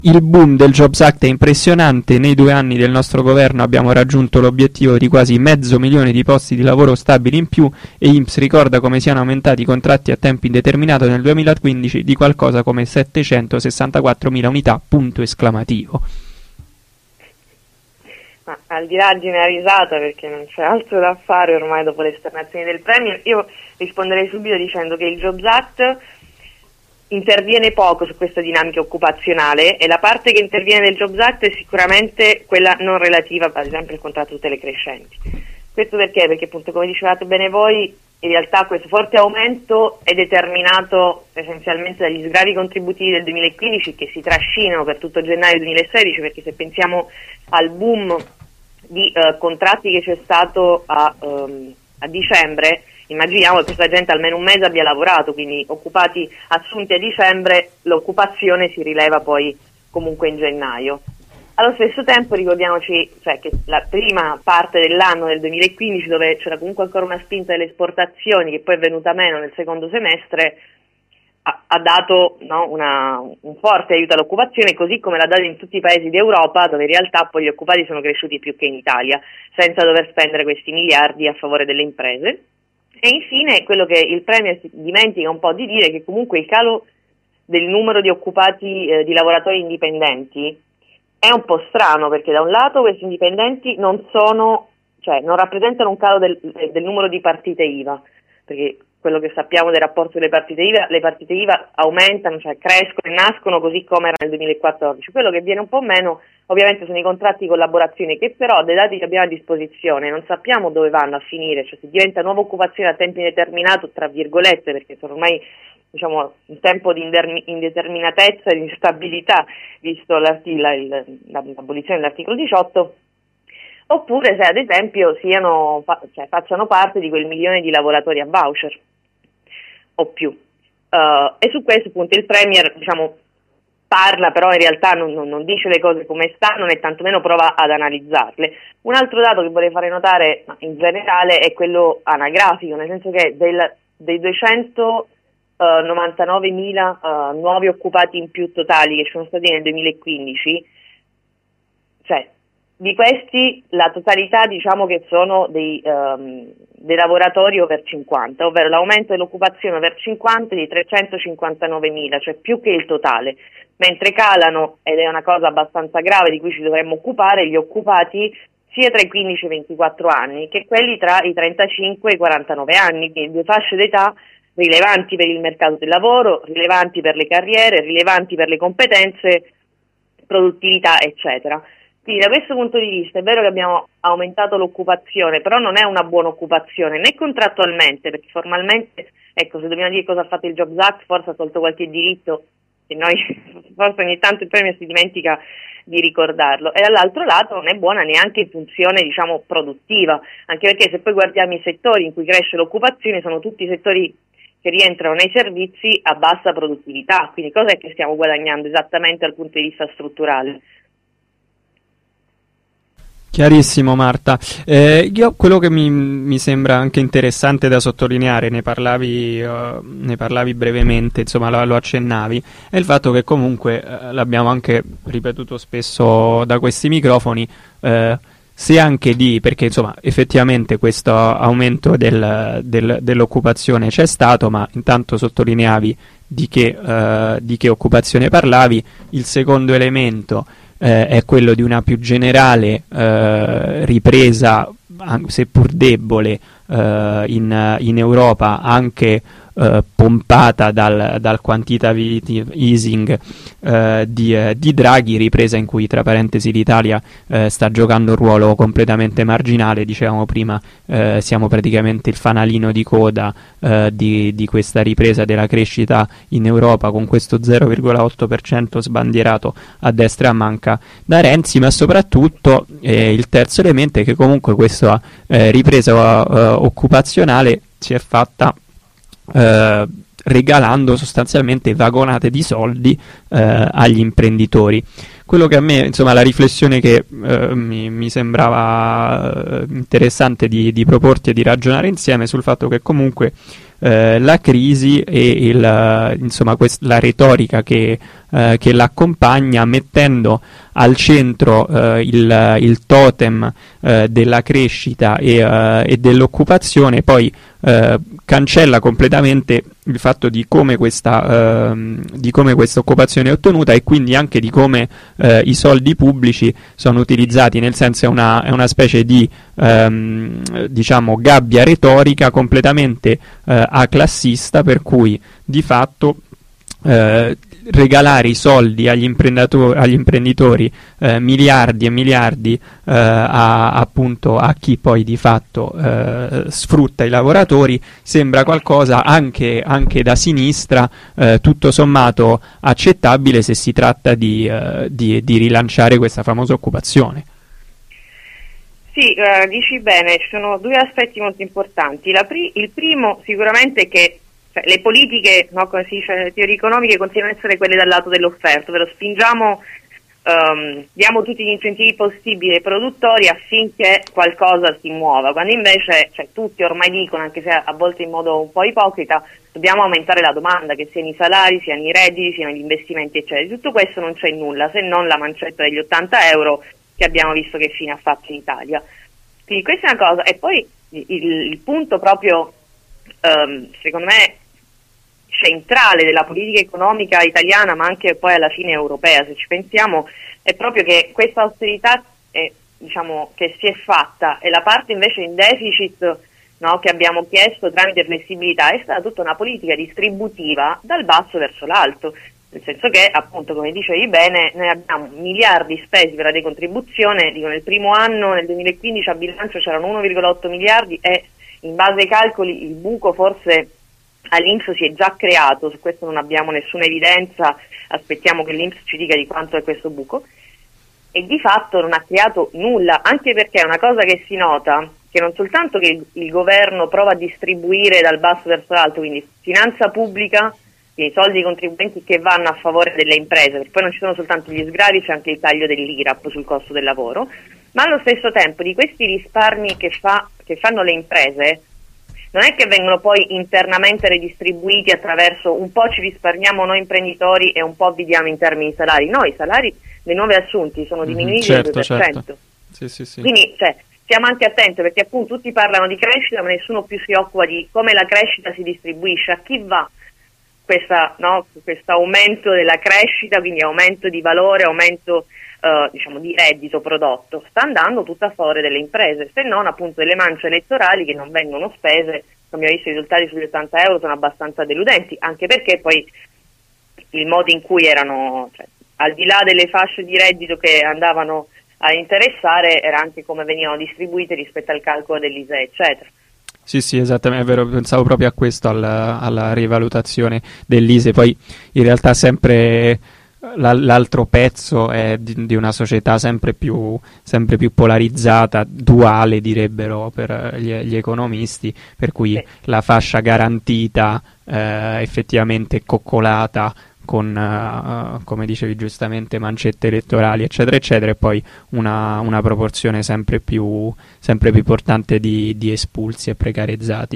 Il boom del Jobs Act è impressionante, nei 2 anni del nostro governo abbiamo raggiunto l'obiettivo di quasi 500.000 di posti di lavoro stabili in più e INPS ricorda come siano aumentati i contratti a tempo indeterminato nel 2015 di qualcosa come 764.000 unità, punto esclamativo. Ma al di là di una risata, perché non c'è altro da fare ormai dopo le esternazioni del Premier, io risponderei subito dicendo che il Jobs Act interviene poco su questa dinamica occupazionale e la parte che interviene del Jobs Act è sicuramente quella non relativa, ad esempio, al contratto tutele crescenti. Questo perché? Perché appunto, come dicevate bene voi, in realtà questo forte aumento è determinato essenzialmente dagli sgravi contributivi del 2015 che si trascinano per tutto gennaio 2016, perché se pensiamo al boom di contratti che c'è stato a dicembre, immaginiamo che questa gente almeno un mese abbia lavorato, quindi occupati assunti a dicembre, l'occupazione si rileva poi comunque in gennaio. Allo stesso tempo ricordiamoci che la prima parte dell'anno del 2015, dove c'era comunque ancora una spinta delle esportazioni che poi è venuta meno nel secondo semestre, ha dato un forte aiuto all'occupazione, così come l'ha dato in tutti i paesi d'Europa, dove in realtà poi gli occupati sono cresciuti più che in Italia, senza dover spendere questi miliardi a favore delle imprese. E infine quello che il Premier si dimentica un po' di dire è che comunque il calo del numero di occupati di lavoratori indipendenti è un po' strano, perché da un lato questi indipendenti non rappresentano un calo del numero di partite IVA, perché quello che sappiamo del rapporto delle partite IVA aumentano, crescono e nascono così come era nel 2014. Quello che viene un po' meno ovviamente sono i contratti di collaborazione, che però dai dati che abbiamo a disposizione non sappiamo dove vanno a finire, cioè se diventa nuova occupazione a tempo indeterminato, tra virgolette, perché sono ormai un tempo di indeterminatezza e di instabilità, visto l'abolizione dell'articolo 18, oppure se ad esempio facciano parte di quel 1 milione di lavoratori a voucher o più. E su questo appunto il Premier parla, però in realtà non dice le cose come stanno, né tantomeno prova ad analizzarle. Un altro dato che vorrei fare notare in generale è quello anagrafico, nel senso che dei 299.000 nuovi occupati in più totali che ci sono stati nel 2015, di questi la totalità che sono dei lavoratori over 50, ovvero l'aumento dell'occupazione over 50 di 359.000, cioè più che il totale, mentre calano, ed è una cosa abbastanza grave di cui ci dovremmo occupare, gli occupati sia tra i 15 e i 24 anni che quelli tra i 35 e i 49 anni, quindi 2 fasce d'età rilevanti per il mercato del lavoro, rilevanti per le carriere, rilevanti per le competenze, produttività, eccetera. Quindi da questo punto di vista è vero che abbiamo aumentato l'occupazione, però non è una buona occupazione né contrattualmente, perché formalmente, se dobbiamo dire cosa ha fatto il Jobs Act, forse ha tolto qualche diritto e noi forse ogni tanto il Premier si dimentica di ricordarlo, e dall'altro lato non è buona neanche in funzione produttiva, anche perché se poi guardiamo i settori in cui cresce l'occupazione sono tutti settori che rientrano nei servizi a bassa produttività, quindi cosa è che stiamo guadagnando esattamente dal punto di vista strutturale? Chiarissimo, Marta. Quello che mi sembra anche interessante da sottolineare, ne parlavi brevemente, insomma lo accennavi, è il fatto che comunque l'abbiamo anche ripetuto spesso da questi microfoni, se anche perché insomma effettivamente questo aumento dell'occupazione c'è stato, ma intanto sottolineavi di che occupazione parlavi. Il secondo elemento è quello di una più generale ripresa, seppur debole, in Europa, anche pompata dal quantitative easing di Draghi, ripresa in cui tra parentesi l'Italia sta giocando un ruolo completamente marginale. Dicevamo prima, siamo praticamente il fanalino di coda di questa ripresa della crescita in Europa, con questo 0,8% sbandierato a destra e a manca da Renzi, ma soprattutto il terzo elemento è che comunque questa ripresa occupazionale si è fatta regalando sostanzialmente vagonate di soldi agli imprenditori. Quello che a me, insomma, la riflessione che mi sembrava interessante di proporti e di ragionare insieme sul fatto che comunque la crisi e insomma la retorica che l'accompagna, mettendo al centro il totem della crescita e dell'occupazione. Poi cancella completamente il fatto di come questa occupazione è ottenuta, e quindi anche di come i soldi pubblici sono utilizzati, nel senso è una specie di diciamo gabbia retorica completamente aclassista, per cui di fatto regalare i soldi agli imprenditori, miliardi e miliardi, appunto a chi poi di fatto sfrutta i lavoratori, sembra qualcosa anche da sinistra tutto sommato accettabile, se si tratta di rilanciare questa famosa occupazione. Sì, dici bene, ci sono due aspetti molto importanti. Il primo sicuramente è che le politiche, no, come si dice, le teorie economiche continuano ad essere quelle dal lato dell'offerta, ovvero spingiamo, diamo tutti gli incentivi possibili ai produttori affinché qualcosa si muova, quando invece tutti ormai dicono, anche se a volte in modo un po' ipocrita, dobbiamo aumentare la domanda, che siano i salari, siano i redditi, siano gli investimenti, eccetera. Di tutto questo non c'è nulla, se non la mancetta degli 80 euro che abbiamo visto che fine ha fatto in Italia. Quindi questa è una cosa. E poi il punto proprio, secondo me, centrale della politica economica italiana, ma anche poi alla fine europea, se ci pensiamo, è proprio che questa austerità diciamo, che si è fatta, e la parte invece in deficit, no, che abbiamo chiesto tramite flessibilità, è stata tutta una politica distributiva dal basso verso l'alto, nel senso che, appunto, come dicevi bene, noi abbiamo miliardi spesi per la decontribuzione. Dico, nel primo anno, nel 2015, a bilancio c'erano 1,8 miliardi e, in base ai calcoli, il buco forse all'Inps si è già creato. Su questo non abbiamo nessuna evidenza, aspettiamo che l'Inps ci dica di quanto è questo buco, e di fatto non ha creato nulla, anche perché è una cosa che si nota, che non soltanto che il governo prova a distribuire dal basso verso l'alto, quindi finanza pubblica, i soldi dei contribuenti che vanno a favore delle imprese, perché poi non ci sono soltanto gli sgravi, c'è anche il taglio dell'IRAP sul costo del lavoro, ma allo stesso tempo di questi risparmi che fanno le imprese non è che vengono poi internamente redistribuiti attraverso un po' ci risparmiamo noi imprenditori e un po' vi diamo in termini di salari. No, i salari dei nuovi assunti sono diminuiti del 2%. Certo. Sì. Quindi stiamo anche attenti, perché appunto tutti parlano di crescita, ma nessuno più si occupa di come la crescita si distribuisce, a chi va questo aumento della crescita, quindi aumento di valore, aumento diciamo di reddito prodotto. Sta andando tutto a favore delle imprese, se non appunto delle mance elettorali che non vengono spese. Come abbiamo visto, i risultati sugli 80 euro sono abbastanza deludenti, anche perché poi il modo in cui erano, al di là delle fasce di reddito che andavano a interessare, era anche come venivano distribuite rispetto al calcolo dell'ISEE, eccetera. Sì, esattamente, è vero, pensavo proprio a questo, alla rivalutazione dell'ISEE. Poi in realtà sempre l'altro pezzo è di una società sempre più polarizzata, duale direbbero per gli economisti, per cui la fascia garantita effettivamente coccolata con, come dicevi giustamente, mancette elettorali, eccetera, eccetera, e poi una proporzione sempre più importante di espulsi e precarizzati.